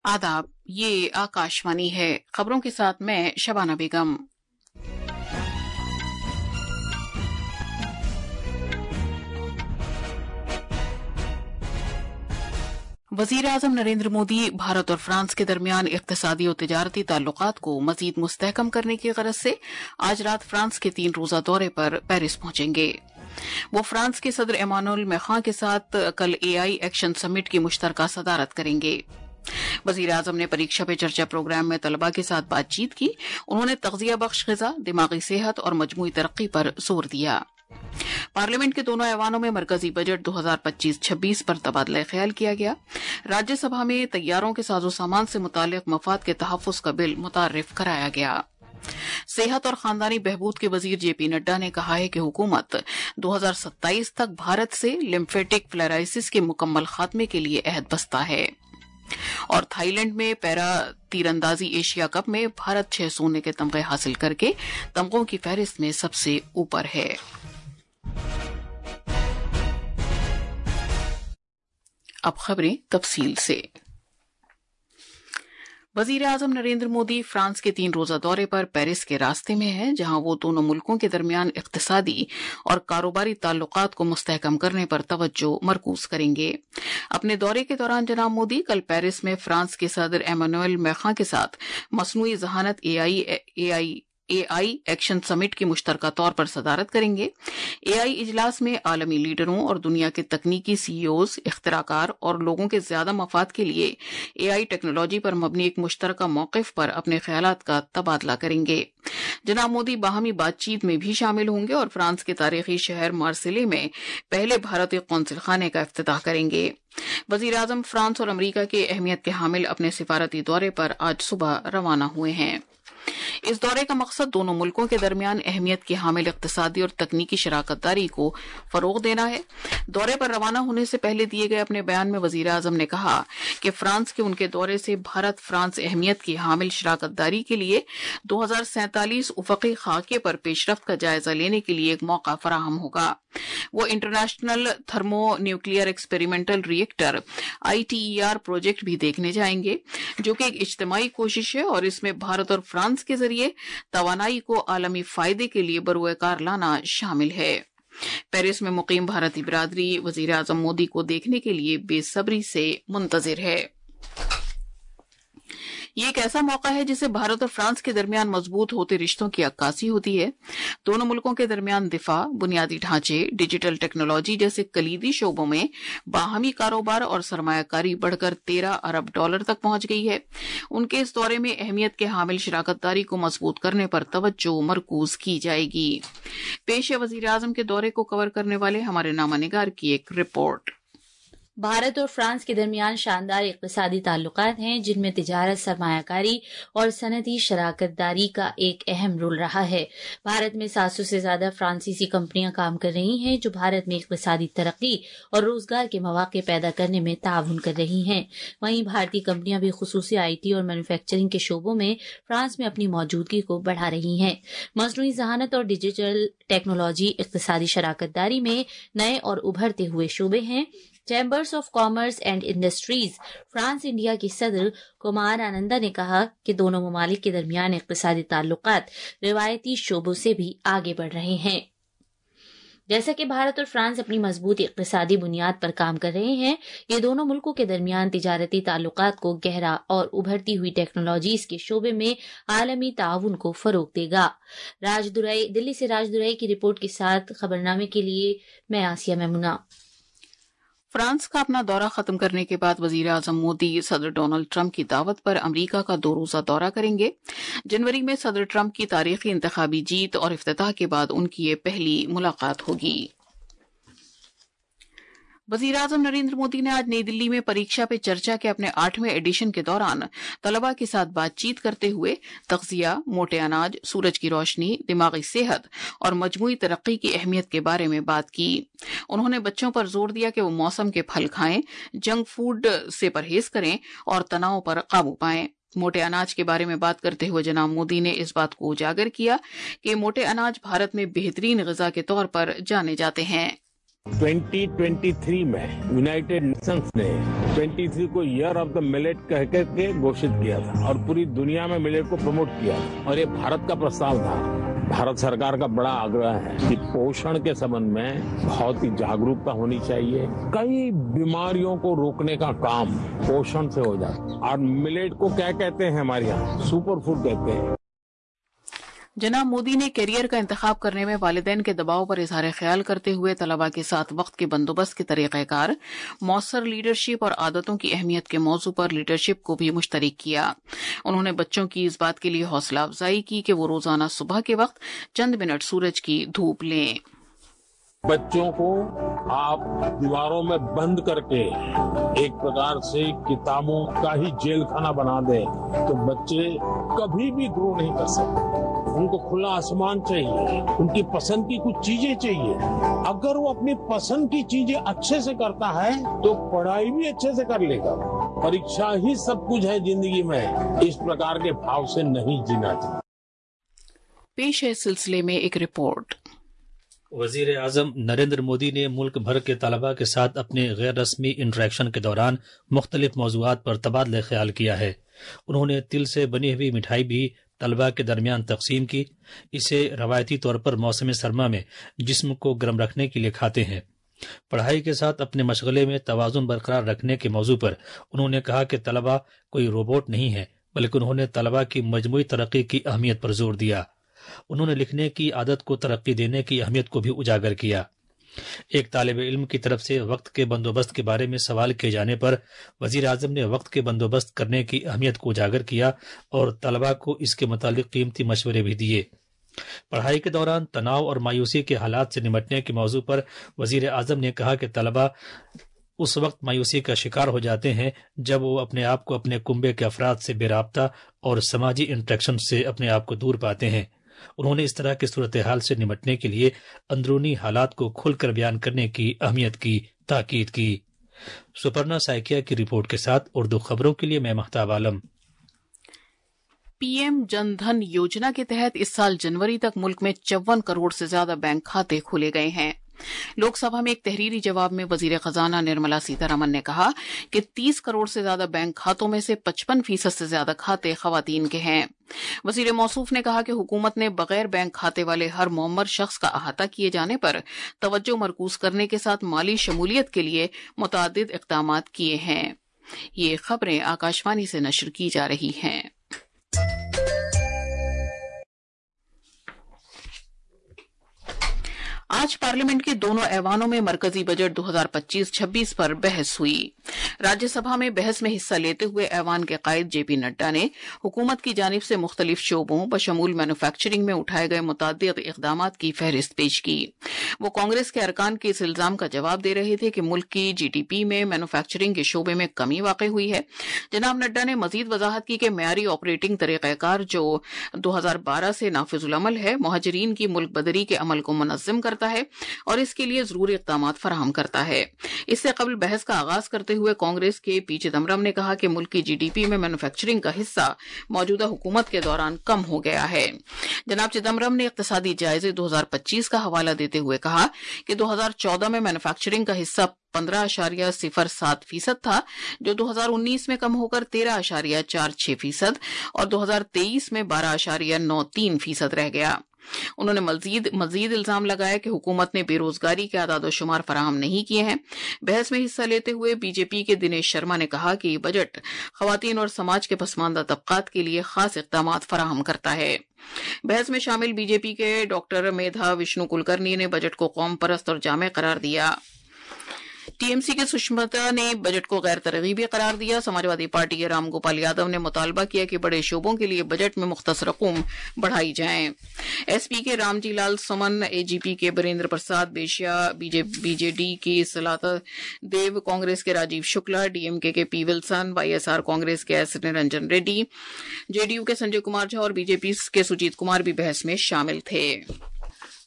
आदाब, ये आकाशवाणी है। खबरों के साथ मैं शबाना बेगम। वजीर आजम नरेंद्र मोदी भारत और फ्रांस के दरमियान इक्तिसादी और तिजारती ताल्लुकात को मजीद मुस्तहकम करने की गरज से आज रात फ्रांस के 3 रोजा दौरे पर पेरिस पहुंचेंगे। वो फ्रांस के सदर इमानुएल मैक्रों के साथ कल एआई एक्शन समिट की मुश्तरका सदारत करेंगे। वजीर आजम ने परीक्षा पे चर्चा प्रोग्राम में तलबा के साथ बातचीत की। उन्होंने तग़ज़िया बख्श ग़िज़ा, दिमागी सेहत और मजमूई तरक्की पर जोर दिया। पार्लियामेंट के दोनों ऐवानों में मरकजी बजट 2025-26 पर तबादला ख्याल किया गया। राज्यसभा में तैयारों के साजो सामान से मुताल्लिक मफाद के तहफ़्फ़ुज़ का बिल मुतार्रिफ कराया गया। सेहत और खानदानी बहबूद के वजीर जेपी नड्डा ने कहा है कि हुकूमत 2027 तक भारत से लिम्फेटिक फ्लेराइसिस के मुकम्मल खात्मे के लिए अहद बस्ता है। और थाईलैंड में पैरा तीरंदाजी एशिया कप में भारत 6 सोने के तमगे हासिल करके तमगों की फहरिस्त में सबसे ऊपर है। अब खबरें तफसील से। वजीर आजम नरेंद्र मोदी फ्रांस के 3 रोजा दौरे पर पेरिस के रास्ते में हैं, जहां वो दोनों मुल्कों के दरमियान इक्तिसादी और कारोबारी ताल्लुकात को मुस्तहकम करने पर तवज्जो मरकूज करेंगे। अपने दौरे के दौरान जनाब मोदी कल पेरिस में फ्रांस के सदर इमानुएल मैक्रों के साथ मसनूई ज़हानत एआई एक्शन समिट की मुश्तरका तौर पर सदारत करेंगे। एआई इजलास में आलमी लीडरों और दुनिया के तकनीकी सीईओज, इख्तिराकार और लोगों के ज्यादा मफाद के लिए एआई टेक्नोलॉजी पर मबनी एक मुश्तरका मौक़िफ पर अपने ख्यालात का तबादला करेंगे। जनाब मोदी बाहमी बातचीत में भी शामिल होंगे और फ्रांस के तारीखी शहर मार्सिले में पहले भारतीय कौंसिल खाने का इफ्तिताह करेंगे। वजीर आजम फ्रांस और अमरीका के अहमियत के हामिल अपने सिफारती दौरे पर आज सुबह रवाना हुए हैं। इस दौरे का मकसद दोनों मुल्कों के दरमियान अहमियत की हामिल इक्तिसादी और तकनीकी शराकतदारी को फरोग देना है। दौरे पर रवाना होने से पहले दिए गए अपने बयान में वजीर आजम ने कहा कि फ्रांस के उनके दौरे से भारत फ्रांस अहमियत की हामिल शराकतदारी के लिए 2047 उफ़क़ी खाके पर पेशरफ्त का जायजा लेने के लिए एक मौका फराहम होगा। वो international thermo nuclear experimental reactor ITER project भी देखने जाएंगे, जो कि एक इज्तिमाई कोशिश है और इसमें भारत और फ्रांस के जरिए तवानाई को आलमी फायदे के लिए बरूएकार लाना शामिल है। पेरिस में मुकीम भारतीय बिरादरी वजीर आजम मोदी को देखने के लिए बेसब्री से मुंतजिर है। ये एक ऐसा मौका है जिसे भारत और फ्रांस के दरमियान मजबूत होते रिश्तों की अक्कासी होती है। दोनों मुल्कों के दरमियान दिफा, बुनियादी ढांचे, डिजिटल टेक्नोलॉजी जैसे कलीदी शोबों में बाहमी कारोबार और सरमायाकारी बढ़कर $13 अरब तक पहुंच गई है। उनके इस दौरे में अहमियत के हामिल शराकतदारी को मजबूत करने पर तवज्जो मरकूज की जाएगी। पेश है वजीर आजम के दौरे को कवर करने वाले हमारे नामानिगार की एक रिपोर्ट। भारत और फ्रांस के दरमियान शानदार इक़्तिसादी ताल्लुकात हैं, जिनमें तिजारत, सरमायाकारी और सनती शराकतदारी का एक अहम रोल रहा है। भारत में 700 से ज्यादा फ्रांसीसी कंपनियां काम कर रही हैं, जो भारत में इक़्तिसादी तरक्की और रोजगार के मौके पैदा करने में ताउन कर रही हैं। वहीं भारतीय कंपनियां भी खुसूसी IT और मैन्युफैक्चरिंग के शोबों में फ्रांस में अपनी मौजूदगी को बढ़ा रही हैं। मसनूई ज़हानत और डिजिटल टेक्नोलॉजी इक़्तिसादी शराकतदारी में नए और उभरते हुए शोबे हैं। Chambers of commerce and industries France India के सदर कुमार आनंदा ने कहा कि दोनों ममालिक के दरमियान इक़्तिसादी ताल्लुकात रिवायती शोबों से भी आगे बढ़ रहे हैं। जैसा कि भारत और फ्रांस अपनी मजबूत इक़्तिसादी बुनियाद पर काम कर रहे हैं, ये दोनों मुल्कों के दरमियान तिजारती ताल्लुकात को गहरा और उभरती हुई टेक्नोलॉजीज के शोबे में आलमी ताउन को फरोग देगा। दिल्ली से राज दुरई की रिपोर्ट के साथ खबरनामे के लिए मैं आसिया मेमुना। फ्रांस का अपना दौरा खत्म करने के बाद वजीर आजम मोदी सदर डोनाल्ड ट्रंप की दावत पर अमरीका का 2 रोजा दौरा करेंगे। जनवरी में सदर ट्रंप की तारीखी इंतखाबी जीत और इफ्तिताह के बाद उनकी ये पहली मुलाकात होगी। वजीर आजम नरेंद्र मोदी ने आज नई दिल्ली में परीक्षा पे चर्चा के अपने 8वें एडिशन के दौरान तलबा के साथ बातचीत करते हुए तग़ज़िया, मोटे अनाज, सूरज की रोशनी, दिमागी सेहत और मजमूई तरक्की की अहमियत के बारे में बात की। उन्होंने बच्चों पर जोर दिया कि वो मौसम के फल खाएं, जंक फूड से परहेज करें और तनाव पर काबू पाएं। मोटे अनाज के बारे में बात करते हुए जनाब मोदी ने इस बात को उजागर किया कि मोटे अनाज भारत में बेहतरीन ग़िज़ा के तौर पर जाने जाते हैं। 2023 में यूनाइटेड नेशंस ने 23 को ईयर ऑफ द मिलेट कह के घोषित किया था और पूरी दुनिया में मिलेट को प्रमोट किया और ये भारत का प्रस्ताव था। भारत सरकार का बड़ा आग्रह है कि पोषण के संबंध में बहुत ही जागरूकता होनी चाहिए। कई बीमारियों को रोकने का काम पोषण से हो जाता है और मिलेट को क्या कहते हैं हमारे यहाँ, सुपर फूड कहते हैं। जनाब मोदी ने कैरियर का इंतखाब करने में वालिदैन के दबाव पर इजहार ख्याल करते हुए तलबा के साथ वक्त के बंदोबस्त के तरीक़ाकार, मौसर लीडरशिप और आदतों की अहमियत के मौजू पर लीडरशिप को भी मुश्तरक किया। उन्होंने बच्चों की इस बात के लिए हौसला अफजाई की कि वो रोजाना सुबह के वक्त चंद मिनट सूरज की धूप लें। बच्चों को आप दीवारों में बंद करके एक प्रकार से किताबों का ही जेल खाना बना दें तो बच्चे कभी भी ग्रो नहीं कर सकते। उनको खुला आसमान चाहिए, उनकी पसंद की कुछ चीजें चाहिए। अगर वो अपनी पसंद की चीजें अच्छे से करता है तो पढ़ाई भी अच्छे से कर लेगा। परीक्षा ही सब कुछ है जिंदगी में, इस प्रकार के भाव से नहीं जीना चाहिए। पेश है सिलसिले में एक रिपोर्ट। वजीर आजम नरेंद्र मोदी ने मुल्क भर के तलबा के साथ अपने गैर रस्मी इंटरेक्शन के दौरान मुख्तलिफ मौज़ूआत पर तबादला ख्याल किया है। उन्होंने तिल से बनी हुई मिठाई भी तलबा के दरमियान तकसीम की। इसे रवायती तौर पर मौसम सरमा में जिस्म को गर्म रखने के लिए खाते हैं। पढ़ाई के साथ अपने मशगले में तवाज़ुन बरकरार रखने के मौजू पर उन्होंने कहा कि तलबा कोई रोबोट नहीं है, बल्कि उन्होंने तलबा की मजमूई तरक्की की अहमियत पर जोर दिया। उन्होंने लिखने की आदत को तरक्की देने की अहमियत को भी उजागर किया। एक तालिब इल्म की तरफ से वक्त के बंदोबस्त के बारे में सवाल किए जाने पर वजीर आजम ने वक्त के बंदोबस्त करने की अहमियत को उजागर किया और तलबा को इसके मुतालिक कीमती मशवरे भी दिए। पढ़ाई के दौरान तनाव और मायूसी के हालात से निपटने के मौजू पर वजीर आजम ने कहा कि तलबा उस वक्त मायूसी का शिकार हो जाते हैं जब वो अपने आप को अपने कुंबे के अफराद से बेराब्ता और समाजी इंटरेक्शन से अपने आप को दूर पाते हैं। उन्होंने इस तरह की सूरत हाल से निपटने के लिए अंदरूनी हालात को खुलकर बयान करने की अहमियत की ताकीद की। सुपर्णा साइकिया की रिपोर्ट के साथ उर्दू खबरों के लिए मैं महताब आलम। पीएम जन धन योजना के तहत इस साल जनवरी तक मुल्क में 54 करोड़ से ज्यादा बैंक खाते खोले गए हैं। लोकसभा में एक तहरीरी जवाब में वजीर खजाना निर्मला सीतारमन ने कहा कि 30 करोड़ से ज्यादा बैंक खातों में से 55% से ज्यादा खाते खवातीन के हैं। वजीर मौसूफ ने कहा कि हुकूमत ने बगैर बैंक खाते वाले हर मुअम्मर शख्स का अहाता किए जाने पर तवज्जो मरकूज करने के साथ माली शमूलियत के लिए मुतअद्दिद इक़दामात किए हैं। ये खबरें आकाशवाणी से नशर की जा रही हैं। आज पार्लियामेंट के दोनों ऐवानों में मरकजी बजट 2025-26 पर बहस हुई। राज्यसभा में बहस में हिस्सा लेते हुए ऐवान के कायद जेपी नड्डा ने हुकूमत की जानिब से मुख्तलिफ शोबों बशमूल मैन्युफैक्चरिंग में उठाए गए मुतअद्दिद इक़दामात की फहरिस्त पेश की। वो कांग्रेस के अरकान के इस इल्जाम का जवाब दे रहे थे कि मुल्क की जीडीपी में मैन्युफैक्चरिंग के शोबे में कमी वाक़ई हुई है। जनाब नड्डा ने मजीद वजाहत की कि मेयारी ऑपरेटिंग तरीक़ाकार जो 2012 से नाफिजुल अमल है, मुहाजिरीन की मुल्क बदरी के अमल को मुनज़्ज़म करता है और इसके लिए जरूरी इक़दामात फराहम करता है। इससे कबल बहस का आगाज करते हुए कांग्रेस के पी चिदम्बरम ने कहा कि मुल्क की जीडीपी में मैन्युफैक्चरिंग का हिस्सा मौजूदा हुकूमत के दौरान कम हो गया है। जनाब चिदम्बरम ने इक़्तिसादी जायजे 2025 का हवाला देते हुए कहा कि 2014 में मैन्युफैक्चरिंग का हिस्सा 15.07% था, जो 2019 में कम होकर 13.46% और 2023 में 12.93% रह गया। उन्होंने मजीद इल्जाम लगाया कि हुकूमत ने बेरोजगारी के आदाद शुमार फराहम नहीं किए हैं। बहस में हिस्सा लेते हुए बीजेपी के दिनेश शर्मा ने कहा कि बजट खवातीन और समाज के पसमानदा तबकात के लिए खास इक़दामात फराहम करता है। बहस में शामिल बीजेपी के डॉक्टर मेधा विष्णु कुलकर्णी ने बजट को कौम परस्त और जामे करार दिया। टीएमसी के सुष्मिता ने बजट को गैर तरगीबी करार दिया। समाजवादी पार्टी के राम गोपाल यादव ने मुतालबा किया कि बड़े शोबों के लिए बजट में मुख्तस रकूम बढ़ाई जाएं। एसपी के रामजी लाल सुमन, एजीपी के बीरेंद्र प्रसाद बेशिया, बीजेडी की सलाता देव, कांग्रेस के राजीव शुक्ला, डीएमके के पी विल्सन, वाईएसआर कांग्रेस के एस निरंजन रेड्डी, जेडीयू के संजय कुमार झा और बीजेपी के सुजीत कुमार भी बहस में शामिल थे।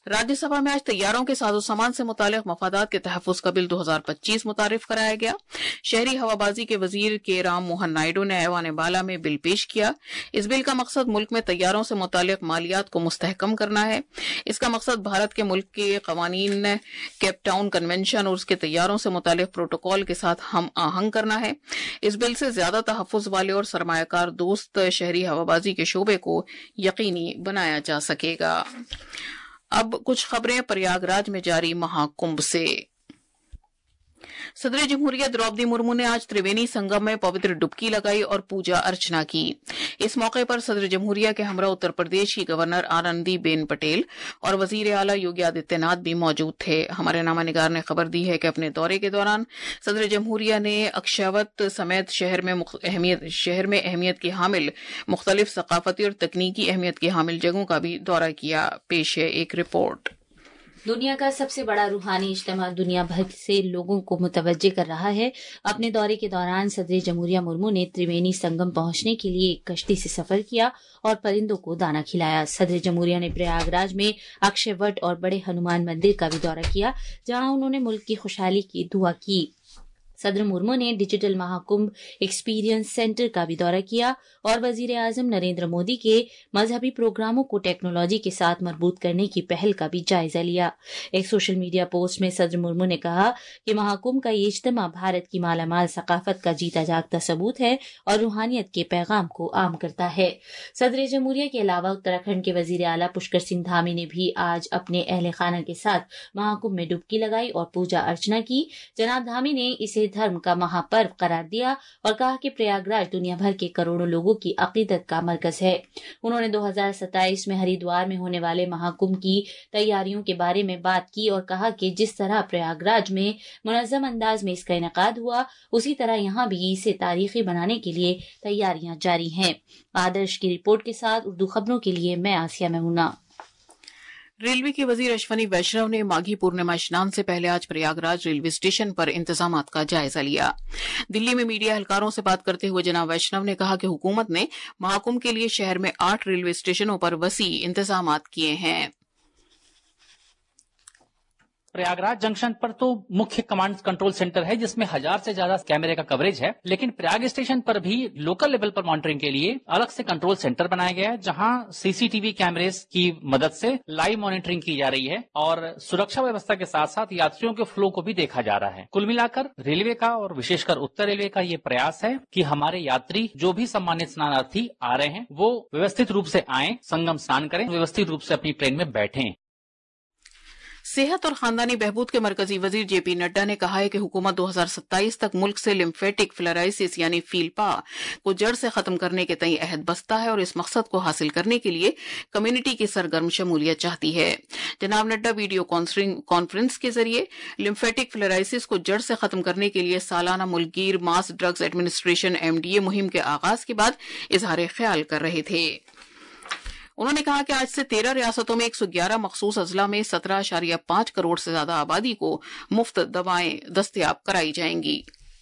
राज्य सभा में आज तैयारों के साजो सामान से मुतालिक मफादात के तहफ़्फ़ुज़ का बिल 2025 मुतारिफ कराया गया। शहरी हवाबाजी के वजीर के राम मोहन नायडू ने ऐवान बाला में बिल पेश किया। इस बिल का मकसद मुल्क में तैयारों से मुतालिक मालियात को मुस्तहकम करना है। इसका मकसद भारत के मुल्क के कवानीन, केप टाउन कन्वेंशन और उसके तैयारों से मुतालिक प्रोटोकॉल के साथ हम आहंग करना है। इस बिल से ज्यादा तहफ़्फ़ुज़ वाले और सरमायाकार दोस्त शहरी हवाबाजी के शोबे को यकीनी बनाया जा सकेगा। अब कुछ खबरें प्रयागराज में जारी महाकुंभ से। सदर जमहूरिया द्रौपदी मुर्मू ने आज त्रिवेणी संगम में पवित्र डुबकी लगाई और पूजा अर्चना की। इस मौके पर सदर जमहूरिया के हमरा उत्तर प्रदेश की गवर्नर आनंदीबेन पटेल और वजीर आला योगी आदित्यनाथ भी मौजूद थे। हमारे नामानिगार ने खबर दी है कि अपने दौरे के दौरान सदर जमहूरिया ने अक्षावत समेत शहर में अहमियत की हामिल मुख्तलिफ सकाफती और तकनीकी अहमियत की हामिल जगहों का भी दौरा किया। पेश है एक रिपोर्ट। दुनिया का सबसे बड़ा रूहानी इज्तिमा दुनिया भर से लोगों को मुतवज्जे कर रहा है। अपने दौरे के दौरान सदर जमहूरिया मुर्मू ने त्रिवेणी संगम पहुंचने के लिए एक कश्ती से सफर किया और परिंदों को दाना खिलाया। सदर जमहूरिया ने प्रयागराज में अक्षय वट और बड़े हनुमान मंदिर का भी दौरा किया, जहां उन्होंने मुल्क की खुशहाली की दुआ की। सदर मुर्मू ने डिजिटल महाकुंभ एक्सपीरियंस सेंटर का भी दौरा किया और वजीर आजम नरेंद्र मोदी के मजहबी प्रोग्रामों को टेक्नोलॉजी के साथ मरबूत करने की पहल का भी जायजा लिया। एक सोशल मीडिया पोस्ट में सदर मुर्मू ने कहा कि महाकुंभ का ये इज्तिमा भारत की मालामाल सकाफत का जीता जागता सबूत है और रूहानियत के पैगाम को आम करता है। सदर जमहूरिया के अलावा उत्तराखंड के वजीर आला पुष्कर सिंह धामी ने भी आज अपने अहले खाना के साथ महाकुंभ में डुबकी लगाई और पूजा अर्चना की। जनाब धामी ने इसे धर्म का महापर्व करार दिया और कहा कि प्रयागराज दुनिया भर के करोड़ों लोगों की अकीदत का मरकज है। उन्होंने 2027 में हरिद्वार में होने वाले महाकुंभ की तैयारियों के बारे में बात की और कहा कि जिस तरह प्रयागराज में मुनज़्ज़म अंदाज में इसका इनेकाद हुआ, उसी तरह यहाँ भी इसे तारीखी बनाने के लिए तैयारियां जारी हैं। आदर्श की रिपोर्ट के साथ उर्दू खबरों के लिए मैं आसिया मेमुना। रेलवे के वजीर अश्वनी वैष्णव ने माघी पूर्णिमा स्नान से पहले आज प्रयागराज रेलवे स्टेशन पर इंतजामात का जायजा लिया। दिल्ली में मीडिया एहलकारों से बात करते हुए जनाब वैष्णव ने कहा कि हुकूमत ने महाकुंभ के लिए शहर में 8 रेलवे स्टेशनों पर वसी इंतजामात किए हैं। प्रयागराज जंक्शन पर तो मुख्य कमांड कंट्रोल सेंटर है, जिसमें 1000 से ज्यादा कैमरे का कवरेज है, लेकिन प्रयाग स्टेशन पर भी लोकल लेवल पर मॉनिटरिंग के लिए अलग से कंट्रोल सेंटर बनाया गया है, जहां सीसीटीवी कैमरेज की मदद से लाइव मॉनिटरिंग की जा रही है और सुरक्षा व्यवस्था के साथ साथ यात्रियों के फ्लो को भी देखा जा रहा है। कुल मिलाकर रेलवे का और विशेषकर उत्तर रेलवे का ये प्रयास है कि हमारे यात्री जो भी सम्मानित स्नानार्थी आ रहे हैं वो व्यवस्थित रूप से आए, संगम स्नान करें, व्यवस्थित रूप से अपनी ट्रेन में बैठें। सेहत और खानदानी बहबूद के मरकजी वजीर जेपी नड्डा ने कहा है कि हुकूमत 2027 तक मुल्क से लिम्फेटिक फिलराइसिस यानी फीलपा को जड़ से खत्म करने के तय अहद बस्ता है और इस मकसद को हासिल करने के लिए कम्युनिटी की सरगर्म शमूलियत चाहती है। जनाब नड्डा वीडियो कॉन्फ्रेंस के जरिए लिम्फेटिक फिलराइसिस को जड़ से खत्म करने के लिए सालाना मुल्कगीर मास ड्रग्स एडमिनिस्ट्रेशन MDA मुहिम के आगाज के बाद इजहार ख्याल कर रहे थे। उन्होंने कहा कि आज से 13 रियासतों में 111 मखसूस अजला में 17.5 करोड़ से ज्यादा आबादी को मुफ्त दवाएं दस्तयाब कराई जाएंगी।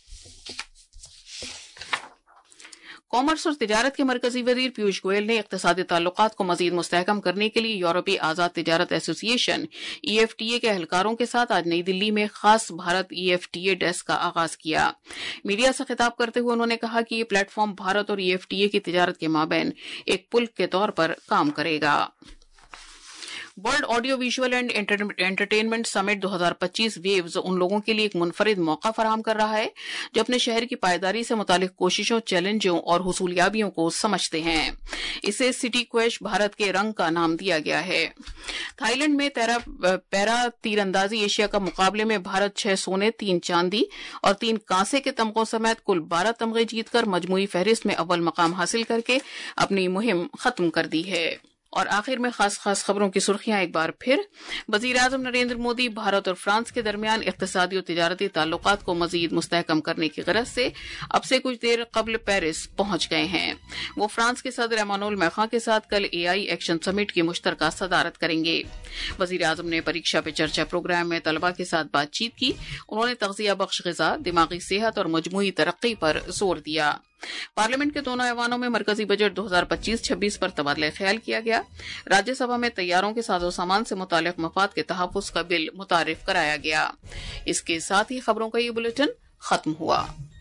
कॉमर्स और तिजारत के मरकजी वजीर पीयूष गोयल ने इक्तिसादी ताल्लुकात को मजीद मुस्तहकम करने के लिए यूरोपीय आजाद तिजारत एसोसिएशन EFTA के एहलकारों के साथ आज नई दिल्ली में खास भारत EFTA डेस्क का आगाज किया। मीडिया से खिताब करते हुए उन्होंने कहा कि ये प्लेटफॉर्म भारत और EFTA की तिजारत के माबैन एक पुल के तौर पर काम करेगा। World audio visual and entertainment summit 2025 Waves उन लोगों के लिए एक मुनफरिद मौका फराहम कर रहा है जो अपने शहर की पायदारी से मुतालिक कोशिशों, चैलेंजों और हुसूलियाबियों को समझते हैं। इसे सिटी क्वेश भारत के रंग का नाम दिया गया है। थाईलैंड में पैरा तीरंदाजी एशिया कप मुकाबले में भारत 6 सोने, 3 चांदी और 3 कांसे के तमगों समेत कुल 12 तमगे जीतकर मजमूई फहरिस्त में अव्वल मकाम हासिल करके अपनी मुहिम खत्म कर दी है। और आखिर में खास खबरों की सुर्खियां एक बार फिर। वजीर आजम नरेंद्र मोदी भारत और फ्रांस के दरमियान इक्तिसादी और तिजारती ताल्लुकात को मजीद मुस्तहकम करने की गरज से अब से कुछ देर कबल पेरिस पहुंच गए हैं। वो फ्रांस के सदर एमानुएल मैक्रों के साथ कल AI एक्शन समिट की मुश्तरका सदारत करेंगे। वजीर आजम ने परीक्षा पे चर्चा प्रोग्राम में तलबा के साथ बातचीत की। उन्होंने तग़ज़िया बख्श ग़िज़ा, दिमागी सेहत और मजमूई तरक्की पर जोर दिया। پارلیمنٹ کے دونوں ایوانوں میں مرکزی بجٹ 2025-26 پر تبادلہ خیال کیا گیا۔ راجیہ سبھا میں طیاروں کے ساز و سامان سے متعلق مفاد کے تحفظ کا بل متعارف کرایا گیا۔ اس کے ساتھ ہی خبروں کا یہ بلیٹن ختم ہوا۔